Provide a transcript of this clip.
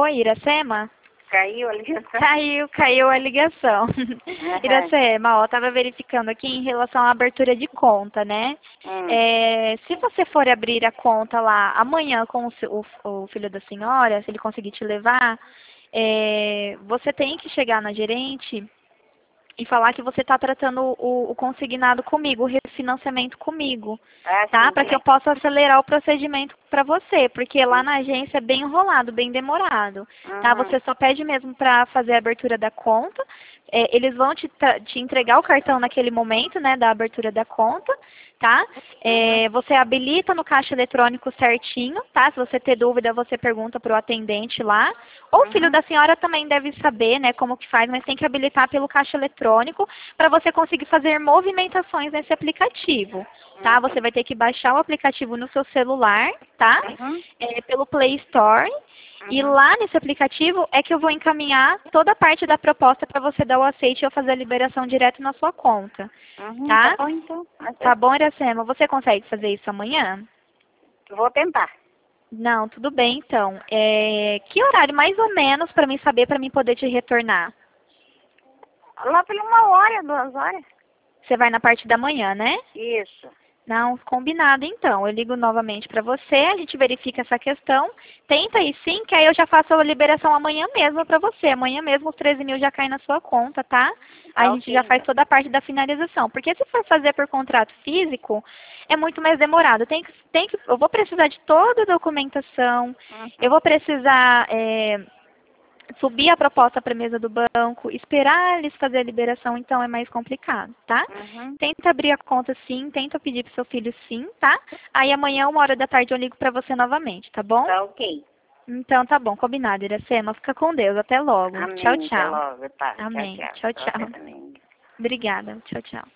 Oi, Iracema? Caiu a ligação? Caiu a ligação. Iracema, ó, tava verificando aqui em relação à abertura de conta, né? Se você for abrir a conta lá amanhã com o filho da senhora, se ele conseguir te levar, você tem que chegar na gerente e falar que você está tratando o consignado comigo, o refinanciamento comigo, tá? Para que eu possa acelerar o procedimento para você, porque lá na agência é bem enrolado, bem demorado, tá? Você só pede mesmo para fazer a abertura da conta, eles vão te entregar o cartão naquele momento, né, da abertura da conta, tá? Você habilita no caixa eletrônico certinho, tá? Se você ter dúvida, você pergunta para o atendente lá. Ou o filho da senhora também deve saber, né, como que faz, mas tem que habilitar pelo caixa eletrônico para você conseguir fazer movimentações nesse aplicativo, tá? Você vai ter que baixar o aplicativo no seu celular, tá? Pelo Play Store. E lá nesse aplicativo é que eu vou encaminhar toda a parte da proposta para você dar o aceite e eu fazer a liberação direto na sua conta, tá? Tá bom, então. Tá bom, Iracema? Você consegue fazer isso amanhã? Vou tentar. Não, tudo bem, então. Que horário mais ou menos para mim saber, para mim poder te retornar? Lá por 1 hora, 2 horas. Você vai na parte da manhã, né? Isso. Não, combinado então. Eu ligo novamente para você, a gente verifica essa questão. Tenta aí sim, que aí eu já faço a liberação amanhã mesmo para você. Amanhã mesmo os 13 mil já caem na sua conta, tá? Aí a gente já faz toda a parte da finalização. Porque se for fazer por contrato físico, é muito mais demorado. Eu vou precisar de toda a documentação, eu vou precisar subir a proposta para a mesa do banco, esperar eles fazer a liberação, então é mais complicado, tá? Tenta abrir a conta sim, tenta pedir pro seu filho sim, tá? Aí amanhã, 1 hora da tarde, eu ligo para você novamente, tá bom? Tá ok. Então tá bom, combinado, Iracema. Fica com Deus, até logo. Amém. Tchau, tchau. Até logo, tá. Amém. Tchau, Tchau, tchau. tchau. Obrigada. Tchau, tchau.